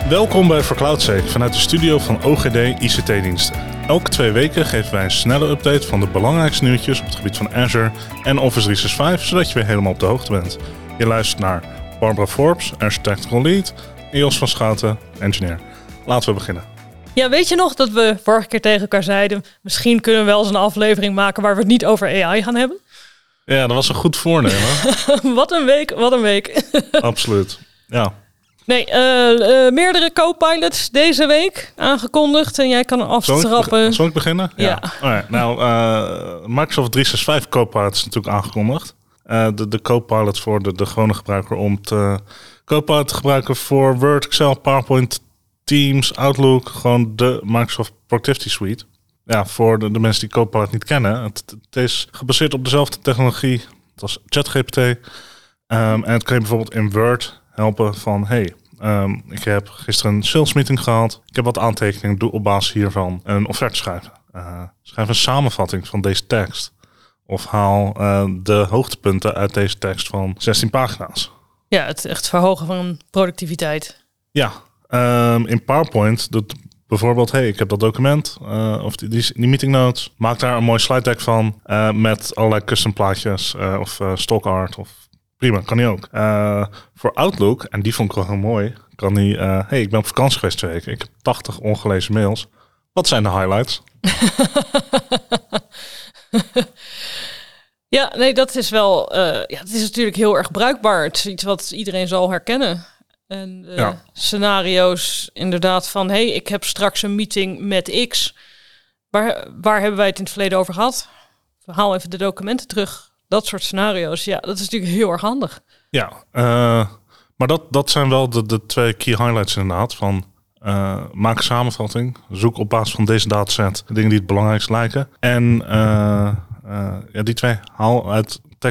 Welkom bij VerCloudSafe vanuit de studio van OGD ICT-diensten. Elke 2 weken geven wij een snelle update van de belangrijkste nieuwtjes op het gebied van Azure en Office 365, zodat je weer helemaal op de hoogte bent. Je luistert naar Barbara Forbes, Azure Technical Lead, en Jos van Schouten, engineer. Laten we beginnen. Ja, weet je nog dat we vorige keer tegen elkaar zeiden, misschien kunnen we wel eens een aflevering maken waar we het niet over AI gaan hebben? Ja, dat was een goed voornemen. Wat een week. Absoluut, ja. Nee, meerdere co-pilots deze week aangekondigd en jij kan afstrappen. Zal ik beginnen? Ja. Alright, nou, Microsoft 365 Copilot is natuurlijk aangekondigd. De Copilot voor de gewone gebruiker om Copilot te gebruiken voor Word, Excel, PowerPoint, Teams, Outlook. Gewoon de Microsoft Productivity Suite. Ja, voor de mensen die Copilot niet kennen. Het is gebaseerd op dezelfde technologie als ChatGPT. En het kan je bijvoorbeeld in Word helpen van, ik heb gisteren een sales meeting gehad. Ik heb wat aantekeningen, doe op basis hiervan een offerte schrijven. Schrijf een samenvatting van deze tekst. Of haal de hoogtepunten uit deze tekst van 16 pagina's. Ja, het echt verhogen van productiviteit. Ja, in PowerPoint doet bijvoorbeeld, ik heb dat document of die meeting notes. Maak daar een mooi slide deck van met allerlei custom plaatjes of stock art of prima, kan hij ook. Voor Outlook, en die vond ik wel heel mooi, kan hij, ik ben op vakantie geweest 2 weken. Ik heb 80 ongelezen mails. Wat zijn de highlights? Ja, nee, dat is wel, het is natuurlijk heel erg bruikbaar. Het is iets wat iedereen zal herkennen. En scenario's inderdaad van, ik heb straks een meeting met X. Waar hebben wij het in het verleden over gehad? Haal even de documenten terug. Dat soort scenario's, ja, dat is natuurlijk heel erg handig. Ja, maar dat zijn wel de 2 key highlights inderdaad. Van maak een samenvatting, zoek op basis van deze dataset de dingen die het belangrijkst lijken. En die 2, haal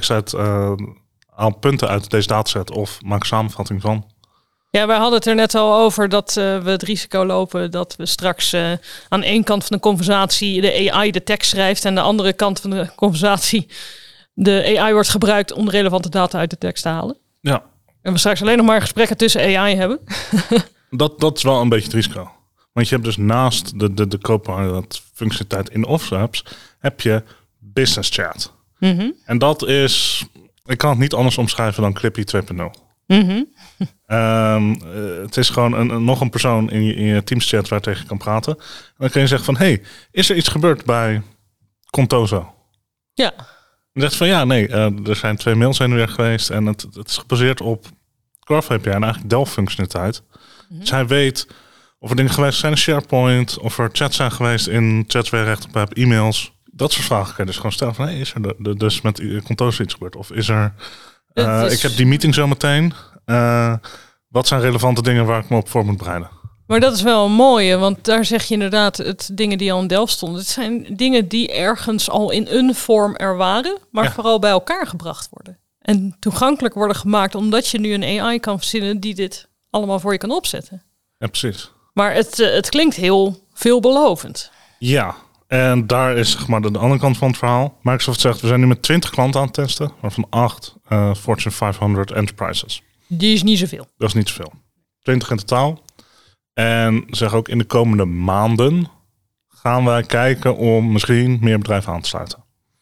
punten uit deze dataset of maak een samenvatting van. Ja, wij hadden het er net al over dat we het risico lopen dat we straks aan één kant van de conversatie de AI de tekst schrijft en de andere kant van de conversatie de AI wordt gebruikt om relevante data uit de tekst te halen. Ja. En we straks alleen nog maar gesprekken tussen AI hebben. Dat is wel een beetje het risico. Want je hebt dus naast de Copilot functionaliteit in Office apps, heb je business chat. Mm-hmm. En dat is, ik kan het niet anders omschrijven dan Clippy 2.0. Mm-hmm. Het is gewoon nog een persoon in je Teams chat waar je tegen kan praten. En dan kun je zeggen van, is er iets gebeurd bij Contoso? Ja. En zegt van er zijn 2 mails heen en weer geweest en het is gebaseerd op Graph API en eigenlijk Delph functionaliteit. Mm-hmm. Dus hij weet of er dingen geweest zijn in SharePoint, of er chats zijn geweest in chats waar je recht op hebt, e-mails. Dat soort vragen kan je dus gewoon stellen van, is er dus met Contoso iets gebeurd? Of is er, ik heb die meeting zo meteen. Wat zijn relevante dingen waar ik me op voor moet bereiden? Maar dat is wel een mooie, want daar zeg je inderdaad het dingen die al in Delft stonden. Het zijn dingen die ergens al in een vorm er waren, maar vooral bij elkaar gebracht worden. En toegankelijk worden gemaakt omdat je nu een AI kan verzinnen die dit allemaal voor je kan opzetten. Ja, precies. Maar het klinkt heel veelbelovend. Ja, en daar is zeg maar de andere kant van het verhaal. Microsoft zegt, we zijn nu met 20 klanten aan het testen, waarvan 8 Fortune 500 enterprises. Die is niet zoveel. Dat is niet zoveel. 20 in totaal. En zeg ook in de komende maanden gaan wij kijken om misschien meer bedrijven aan te sluiten.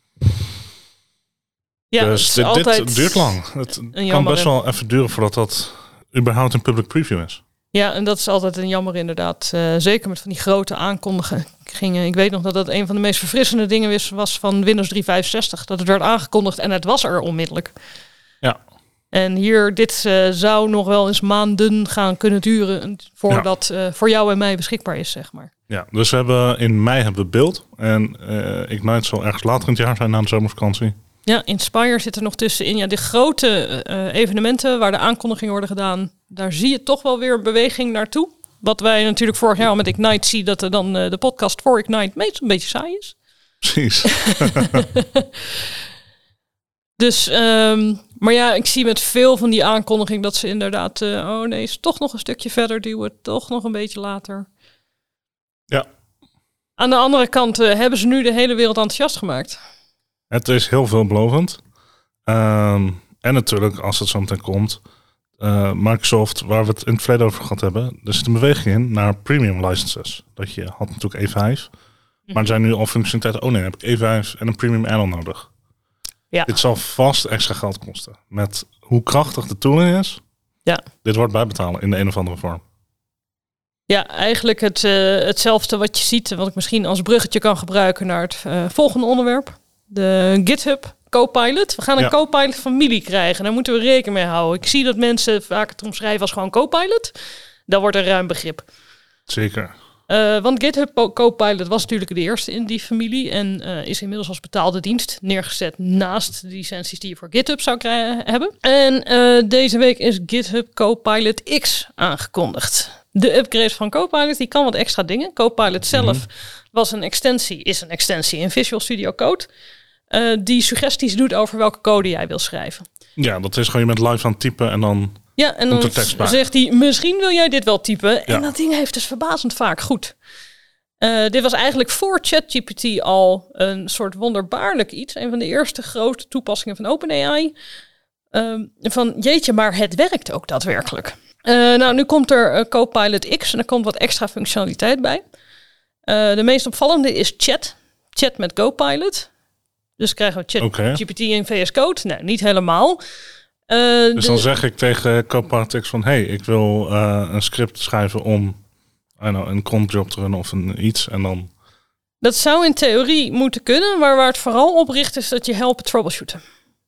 Ja, dus dit duurt lang. Het kan best wel even duren voordat dat überhaupt een public preview is. Ja, en dat is altijd een jammer inderdaad. Zeker met van die grote aankondigingen. Ik weet nog dat dat een van de meest verfrissende dingen was van Windows 365. Dat het werd aangekondigd en het was er onmiddellijk. Ja. En hier, dit zou nog wel eens maanden gaan kunnen duren voordat voor jou en mij beschikbaar is, zeg maar. Ja, dus in mei hebben we beeld. En Ignite zal ergens later in het jaar zijn na de zomervakantie. Ja, Inspire zit er nog tussenin. Ja, de grote evenementen waar de aankondigingen worden gedaan, daar zie je toch wel weer een beweging naartoe. Wat wij natuurlijk vorig jaar met Ignite zien, dat er dan de podcast voor Ignite meestal een beetje saai is. Precies. Dus, maar ja, ik zie met veel van die aankondiging dat ze inderdaad, is toch nog een stukje verder duwen, toch nog een beetje later. Ja. Aan de andere kant hebben ze nu de hele wereld enthousiast gemaakt. Het is heel veelbelovend. En natuurlijk, als het zo meteen komt, Microsoft, waar we het in het verleden over gehad hebben, er zit een beweging in naar premium licenses. Dat je had natuurlijk E5, maar er zijn nu al functionaliteiten. Oh nee, dan heb ik E5 en een premium add-on nodig. Ja. Dit zal vast extra geld kosten. Met hoe krachtig de tooling is, dit wordt bijbetalen in de een of andere vorm. Ja, eigenlijk hetzelfde wat je ziet, wat ik misschien als bruggetje kan gebruiken naar het volgende onderwerp. De GitHub Copilot. We gaan een Copilot familie krijgen. Daar moeten we rekening mee houden. Ik zie dat mensen vaak het omschrijven als gewoon Copilot. Dat wordt een ruim begrip. Zeker. Want GitHub Copilot was natuurlijk de eerste in die familie en is inmiddels als betaalde dienst neergezet naast de licenties die je voor GitHub zou hebben. En deze week is GitHub Copilot X aangekondigd. De upgrade van Copilot, die kan wat extra dingen. Copilot zelf is een extensie in Visual Studio Code. Die suggesties doet over welke code jij wil schrijven. Ja, dat is gewoon je bent live aan het typen en dan... Ja, en dan zegt hij, misschien wil jij dit wel typen. Ja. En dat ding heeft dus verbazend vaak goed. Dit was eigenlijk voor ChatGPT al een soort wonderbaarlijk iets. Een van de eerste grote toepassingen van OpenAI. Van jeetje, maar het werkt ook daadwerkelijk. Nu komt er Copilot X en er komt wat extra functionaliteit bij. De meest opvallende is chat. Chat met Copilot. Dus krijgen we ChatGPT in VS Code? Nee, niet helemaal. Dus dan zeg ik tegen Copilot X van... hey, ik wil een script schrijven om een cron job te runnen of iets. En dan... Dat zou in theorie moeten kunnen. Maar waar het vooral op richt is dat je helpt troubleshooten.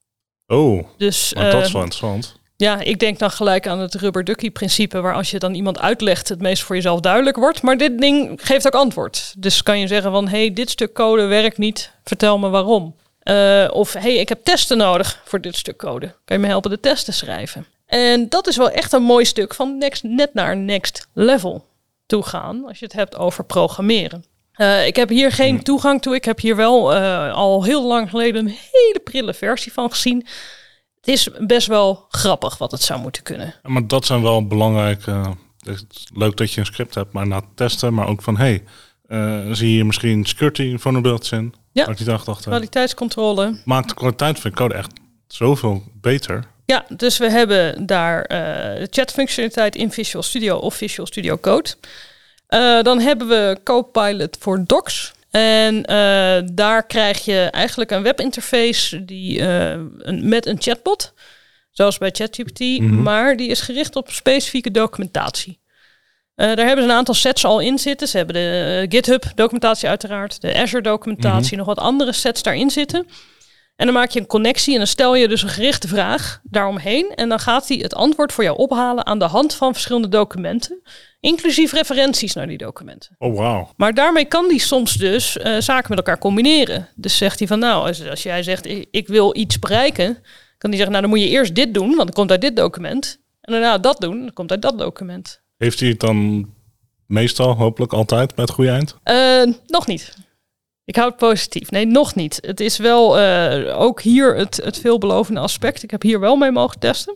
Oh, dus, dat is wel interessant. Ja, ik denk dan gelijk aan het rubber ducky principe... waar als je dan iemand uitlegt het meest voor jezelf duidelijk wordt. Maar dit ding geeft ook antwoord. Dus kan je zeggen van... hey, dit stuk code werkt niet. Vertel me waarom. Of hey, ik heb testen nodig voor dit stuk code. Kan je me helpen de testen schrijven? En dat is wel echt een mooi stuk van net naar next level toe gaan. Als je het hebt over programmeren. Ik heb hier geen toegang toe. Ik heb hier wel al heel lang geleden een hele prille versie van gezien. Het is best wel grappig wat het zou moeten kunnen. Ja, maar dat zijn wel belangrijke... het is leuk dat je een script hebt, maar na het testen, maar ook van hey, zie je misschien security vulnerabilities in? Ja, kwaliteitscontrole. Maakt de kwaliteit van de code echt zoveel beter. Ja, dus we hebben daar de chatfunctionaliteit in Visual Studio of Visual Studio Code. Dan hebben we Copilot voor Docs. En daar krijg je eigenlijk een webinterface met een chatbot. Zoals bij ChatGPT. Maar die is gericht op specifieke documentatie. Daar hebben ze een aantal sets al in zitten. Ze hebben de GitHub documentatie uiteraard. De Azure documentatie. Nog wat andere sets daarin zitten. En dan maak je een connectie. En dan stel je dus een gerichte vraag daaromheen. En dan gaat hij het antwoord voor jou ophalen aan de hand van verschillende documenten. Inclusief referenties naar die documenten. Oh, wow. Maar daarmee kan hij soms dus zaken met elkaar combineren. Dus zegt hij van nou, als jij zegt ik wil iets bereiken. Kan hij zeggen nou dan moet je eerst dit doen. Want dat komt uit dit document. En daarna dat doen. Dat komt uit dat document. Heeft hij het dan meestal, hopelijk altijd, bij het goede eind? Nog niet. Ik hou het positief. Nee, nog niet. Het is wel ook hier het veelbelovende aspect. Ik heb hier wel mee mogen testen.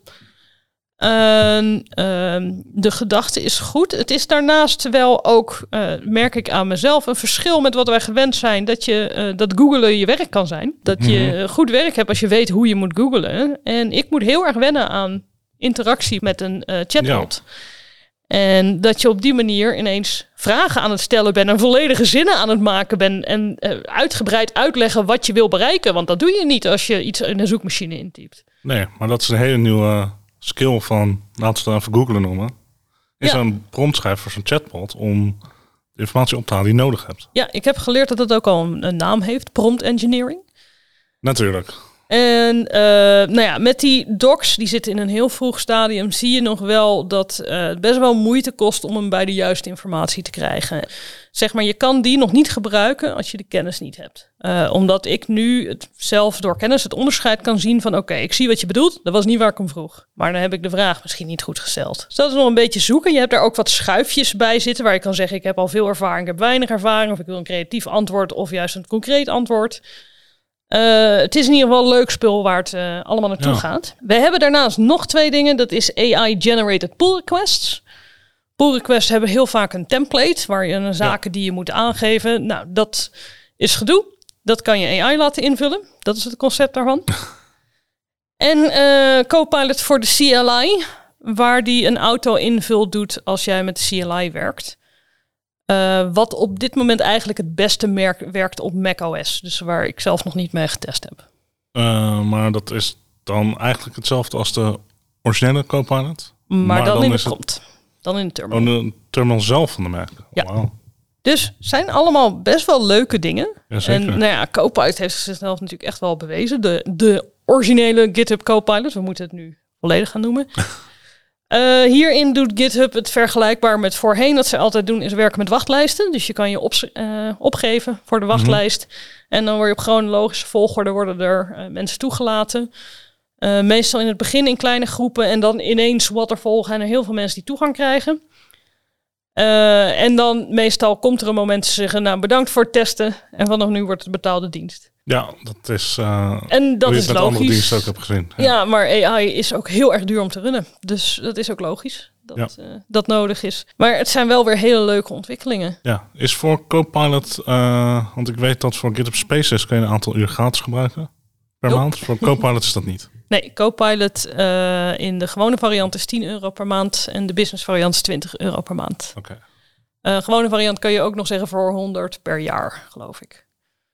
De gedachte is goed. Het is daarnaast wel ook, merk ik aan mezelf, een verschil met wat wij gewend zijn. Dat googelen je werk kan zijn. Dat je goed werk hebt als je weet hoe je moet googelen. En ik moet heel erg wennen aan interactie met een chatbot. Ja. En dat je op die manier ineens vragen aan het stellen bent en volledige zinnen aan het maken bent en uitgebreid uitleggen wat je wil bereiken. Want dat doe je niet als je iets in een zoekmachine intypt. Nee, maar dat is een hele nieuwe skill van, laten we het even googlen noemen. Is een prompt schrijven voor zo'n chatbot om de informatie op te halen die je nodig hebt. Ja, ik heb geleerd dat het ook al een naam heeft, prompt engineering. Natuurlijk. En met die docs, die zitten in een heel vroeg stadium, zie je nog wel dat het best wel moeite kost om hem bij de juiste informatie te krijgen. Zeg maar, je kan die nog niet gebruiken als je de kennis niet hebt. Omdat ik nu zelf door kennis het onderscheid kan zien van oké, ik zie wat je bedoelt. Dat was niet waar ik hem vroeg. Maar dan heb ik de vraag misschien niet goed gesteld. Dus dat is nog een beetje zoeken. Je hebt daar ook wat schuifjes bij zitten waar je kan zeggen ik heb al veel ervaring, ik heb weinig ervaring. Of ik wil een creatief antwoord of juist een concreet antwoord. Het is in ieder geval een leuk spul waar het allemaal naartoe gaat. We hebben daarnaast nog 2 dingen. Dat is AI-generated pull requests. Pull requests hebben heel vaak een template waar je zaken die je moet aangeven. Nou, dat is gedoe. Dat kan je AI laten invullen. Dat is het concept daarvan. En Copilot voor de CLI. waar die een auto-invul doet als jij met CLI werkt. Wat op dit moment eigenlijk het beste werkt op macOS. Dus waar ik zelf nog niet mee getest heb. Maar dat is dan eigenlijk hetzelfde als de originele Copilot? Maar dan in de prompt. Dan in de terminal. Oh, de terminal zelf van de Mac? Ja. Wow. Dus zijn allemaal best wel leuke dingen. Jazeker. En nou ja, Copilot heeft zichzelf natuurlijk echt wel bewezen. De originele GitHub Copilot, we moeten het nu volledig gaan noemen. Hierin doet GitHub het vergelijkbaar met voorheen. Wat ze altijd doen is werken met wachtlijsten. Dus je kan je opgeven voor de wachtlijst. En dan word je op chronologische volgorde worden er mensen toegelaten. Meestal in het begin in kleine groepen. En dan ineens waterfall gaan er heel veel mensen die toegang krijgen. En dan meestal komt er een moment te zeggen, nou bedankt voor het testen. En vanaf nu wordt het betaalde dienst. Ja, dat is... en dat is met logisch. andere diensten ook heb gezien. Ja, maar AI is ook heel erg duur om te runnen. Dus dat is ook logisch dat dat nodig is. Maar het zijn wel weer hele leuke ontwikkelingen. Ja, is voor Copilot... want ik weet dat voor GitHub Spaces kun je een aantal uur gratis gebruiken per maand. Voor Copilot is dat niet. Nee, Copilot in de gewone variant is €10 per maand. En de business variant is €20 per maand. Oké. Gewone variant kan je ook nog zeggen voor 100 per jaar, geloof ik.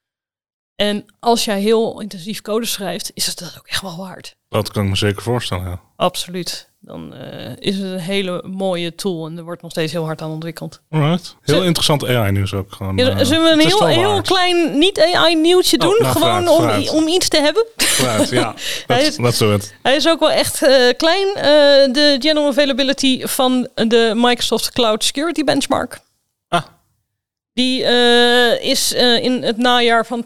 En als jij heel intensief code schrijft, is het dat ook echt wel waard. Dat kan ik me zeker voorstellen, ja. Absoluut. Dan is het een hele mooie tool en er wordt nog steeds heel hard aan ontwikkeld. Alright. Heel interessant AI-nieuws ook. Gewoon, zullen we een heel klein niet-AI-nieuwtje doen? Gewoon vooruit. Om iets te hebben? Vooruit, ja. Let's do it. Hij is ook wel echt klein. De general availability van de Microsoft Cloud Security Benchmark. Die is in het najaar van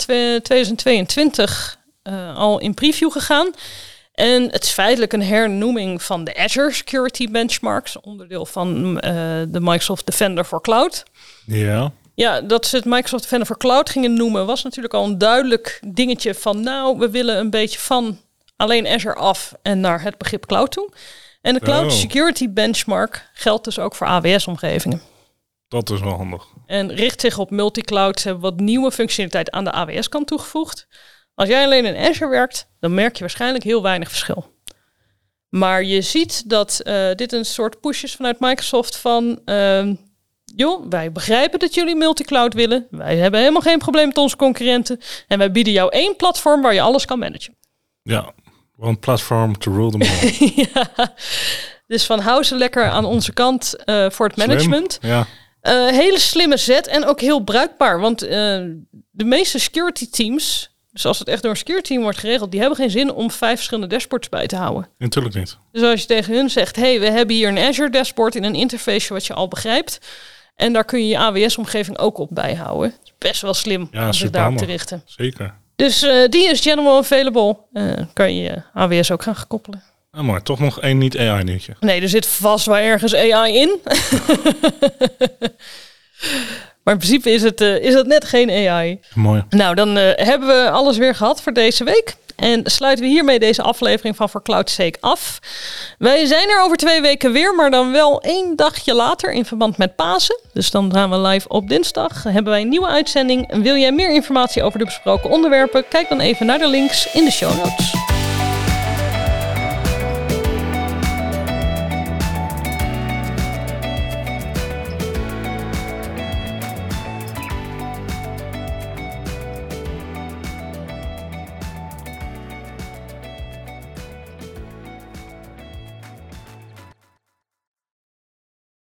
2022 al in preview gegaan. En het is feitelijk een hernoeming van de Azure Security Benchmarks, onderdeel van de Microsoft Defender for Cloud. Ja. Ja, dat ze het Microsoft Defender for Cloud gingen noemen, was natuurlijk al een duidelijk dingetje van, nou, we willen een beetje van alleen Azure af en naar het begrip cloud toe. En de Cloud Security Benchmark geldt dus ook voor AWS-omgevingen. Dat is wel handig. En richt zich op multicloud. Ze hebben wat nieuwe functionaliteit aan de AWS-kant toegevoegd. Als jij alleen in Azure werkt, dan merk je waarschijnlijk heel weinig verschil. Maar je ziet dat dit een soort push is vanuit Microsoft van... joh, wij begrijpen dat jullie multicloud willen. Wij hebben helemaal geen probleem met onze concurrenten. En wij bieden jou 1 platform waar je alles kan managen. Ja, one platform to rule them all. Ja, dus van hou ze lekker aan onze kant voor het management. Slim, ja. Hele slimme zet en ook heel bruikbaar. Want de meeste security teams, dus als het echt door een security team wordt geregeld, die hebben geen zin om 5 verschillende dashboards bij te houden. Natuurlijk niet. Dus als je tegen hun zegt, hey, we hebben hier een Azure dashboard in een interface wat je al begrijpt. En daar kun je je AWS-omgeving ook op bijhouden. Best wel slim om zich daarop te richten. Zeker. Dus die is general available. Kan je AWS ook gaan gekoppelen. Ah, maar toch nog 1 niet-AI-nieuwtje. Nee, er zit vast wel ergens AI in. Maar in principe is het net geen AI. Mooi. Nou, dan hebben we alles weer gehad voor deze week. En sluiten we hiermee deze aflevering van For Cloud's Sake af. Wij zijn er over 2 weken weer, maar dan wel 1 dagje later in verband met Pasen. Dus dan gaan we live op dinsdag. Hebben wij een nieuwe uitzending. En wil jij meer informatie over de besproken onderwerpen? Kijk dan even naar de links in de show notes.